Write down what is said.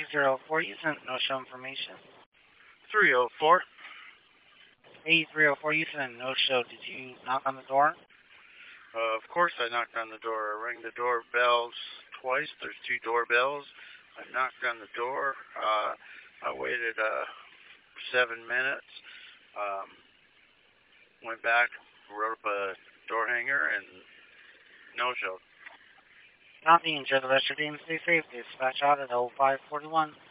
304, you sent no-show information. 304. Hey, 304, you sent no-show. Did you knock on the door? Of course I knocked on the door. I rang the doorbells twice. There's 2 doorbells. I knocked on the door. I waited 7 minutes. Went back, wrote up a door hanger, and no-show. Copy. Enjoy the rest of your day and stay safe. Dispatch out at 0541.